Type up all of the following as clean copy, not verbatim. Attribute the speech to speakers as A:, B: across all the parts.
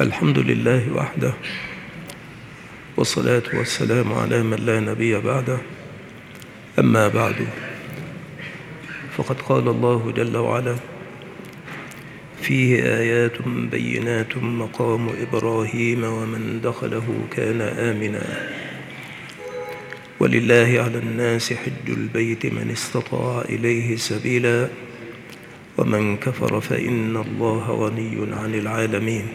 A: الحمد لله وحده، والصلاة والسلام على من لا نبي بعده. أما بعد، فقد قال الله جل وعلا: فيه آيات بينات مقام إبراهيم ومن دخله كان آمنا ولله على الناس حج البيت من استطاع إليه سبيلا ومن كفر فإن الله غني عن العالمين.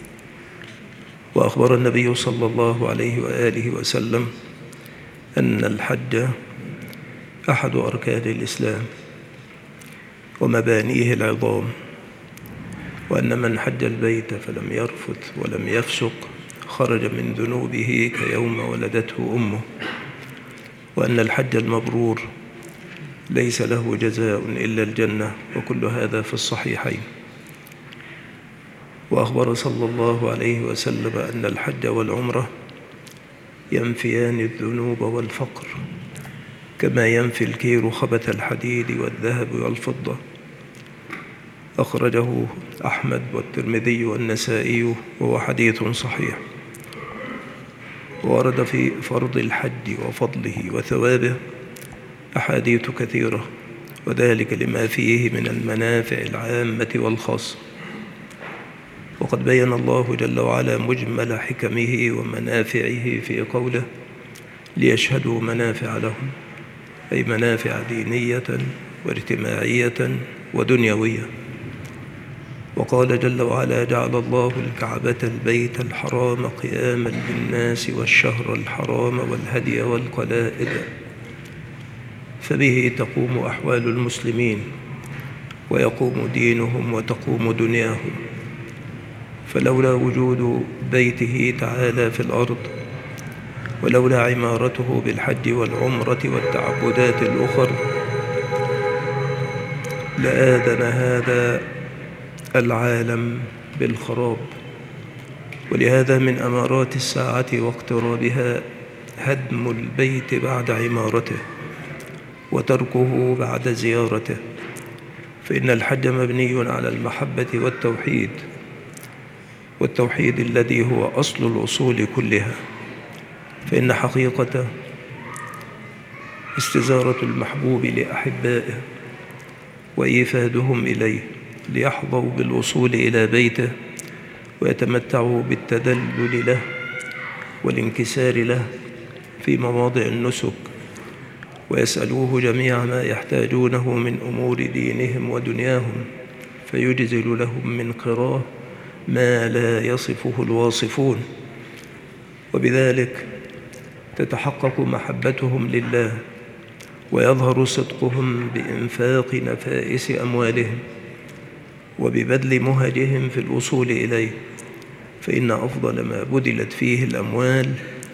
A: وأخبر النبي صلى الله عليه وآله وسلم أن الحج أحد أركان الإسلام ومبانيه العظام، وأن من حج البيت فلم يرفث ولم يفسق خرج من ذنوبه كيوم ولدته أمه، وأن الحج المبرور ليس له جزاء إلا الجنة، وكل هذا في الصحيحين. وأخبر صلى الله عليه وسلم أن الحج والعمرة ينفيان الذنوب والفقر كما ينفي الكير خبث الحديد والذهب والفضة. أخرجه أحمد والترمذي والنسائي وهو حديث صحيح. ورد في فرض الحج وفضله وثوابه أحاديث كثيرة، وذلك لما فيه من المنافع العامة والخاصة. وقد بين الله جل وعلا مجمل حكمه ومنافعه في قوله: ليشهدوا منافع لهم، أي منافع دينية واجتماعية ودنيوية. وقال جل وعلا: جعل الله الكعبة البيت الحرام قياما للناس والشهر الحرام والهدي والقلائد، فبه تقوم أحوال المسلمين ويقوم دينهم وتقوم دنياهم. فلولا وجود بيته تعالى في الأرض، ولولا عمارته بالحج والعمرة والتعبدات الأخر، لآذن هذا العالم بالخراب. ولهذا من أمارات الساعة واقترابها هدم البيت بعد عمارته وتركه بعد زيارته، فإن الحج مبني على المحبة والتوحيد الذي هو أصل الأصول كلها. فإن حقيقة استزارة المحبوب لأحبائه وإيفادهم إليه ليحظوا بالوصول إلى بيته ويتمتعوا بالتذلل له والانكسار له في مواضع النسك، ويسألوه جميع ما يحتاجونه من أمور دينهم ودنياهم، فيجزل لهم من قراه ما لا يصفه الواصفون. وبذلك تتحقق محبتهم لله، ويظهر صدقهم بإنفاق نفائس أموالهم وببذل مهجهم في الوصول إليه، فإن أفضل ما بذلت فيه الأموال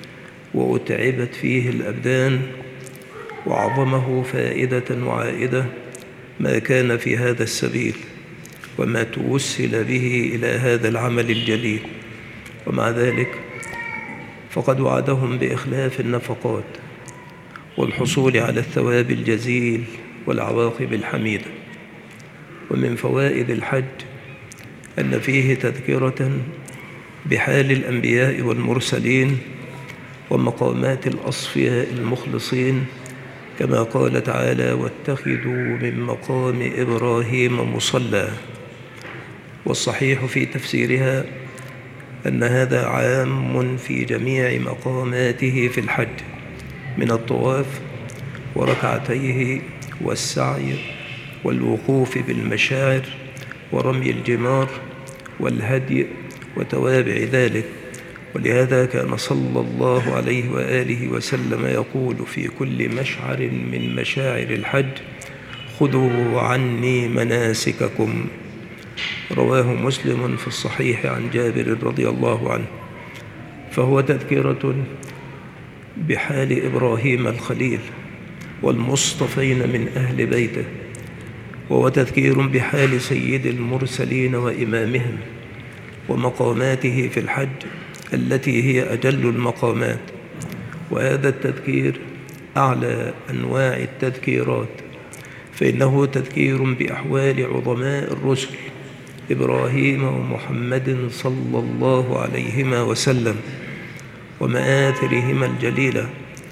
A: وأتعبت فيه الأبدان وأعظمه فائدة وعائدة ما كان في هذا السبيل وما توسل به إلى هذا العمل الجليل. ومع ذلك فقد وعدهم بإخلاف النفقات والحصول على الثواب الجزيل والعواقب الحميدة. ومن فوائد الحج أن فيه تذكرة بحال الأنبياء والمرسلين ومقامات الأصفياء المخلصين، كما قال تعالى: واتخذوا من مقام إبراهيم مصلى. والصحيح في تفسيرها أن هذا عام في جميع مقاماته في الحج، من الطواف وركعتيه والسعي والوقوف بالمشاعر ورمي الجمار والهدي وتوابع ذلك. ولهذا كان صلى الله عليه وآله وسلم يقول في كل مشعر من مشاعر الحج: خذوا عني مناسككم. رواه مسلم في الصحيح عن جابر رضي الله عنه. فهو تذكرة بحال إبراهيم الخليل والمصطفين من أهل بيته، وهو تذكير بحال سيد المرسلين وإمامهم ومقاماته في الحج التي هي أجل المقامات. وهذا التذكير أعلى أنواع التذكيرات، فإنه تذكير بأحوال عظماء الرسل إبراهيم ومحمد صلى الله عليهما وسلم ومآثرهما الجليلة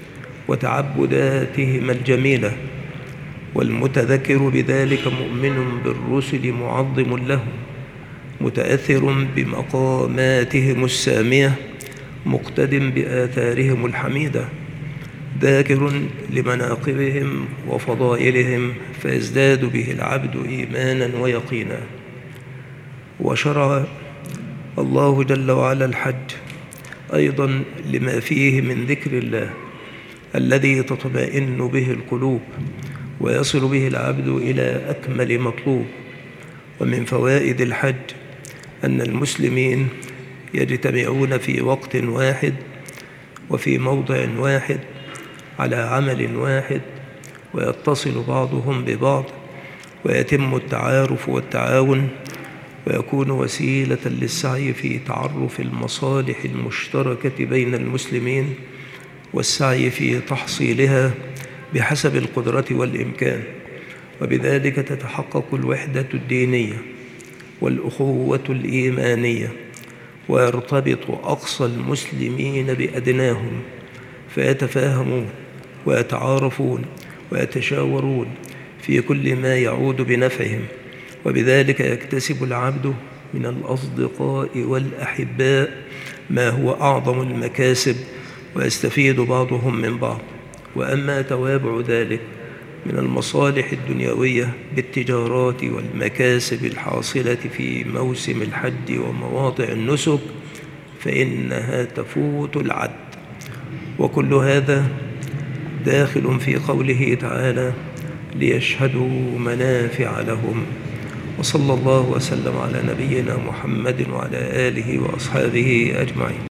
A: وتعبداتهما الجميلة، والمتذكر بذلك مؤمن بالرسل معظم لهم، متأثر بمقاماتهم السامية، مقتد بآثارهم الحميدة، ذاكر لمناقبهم وفضائلهم، فيزداد به العبد إيمانا ويقينا. وشرع الله جل وعلا الحج أيضا لما فيه من ذكر الله الذي تطمئن به القلوب ويصل به العبد إلى أكمل مطلوب. ومن فوائد الحج أن المسلمين يجتمعون في وقت واحد وفي موضع واحد على عمل واحد، ويتصل بعضهم ببعض، ويتم التعارف والتعاون، ويكون وسيلة للسعي في تعرف المصالح المشتركة بين المسلمين والسعي في تحصيلها بحسب القدرة والإمكان، وبذلك تتحقق الوحدة الدينية والأخوة الإيمانية، ويرتبط أقصى المسلمين بأدناهم، فيتفاهمون ويتعارفون ويتشاورون في كل ما يعود بنفعهم، وبذلك يكتسب العبد من الأصدقاء والأحباء ما هو أعظم المكاسب، ويستفيد بعضهم من بعض. وأما توابع ذلك من المصالح الدنيوية بالتجارات والمكاسب الحاصلة في موسم الحج ومواضع النسك فإنها تفوت العد. وكل هذا داخل في قوله تعالى: ليشهدوا منافع لهم. وصلى الله وسلم على نبينا محمد وعلى آله وأصحابه أجمعين.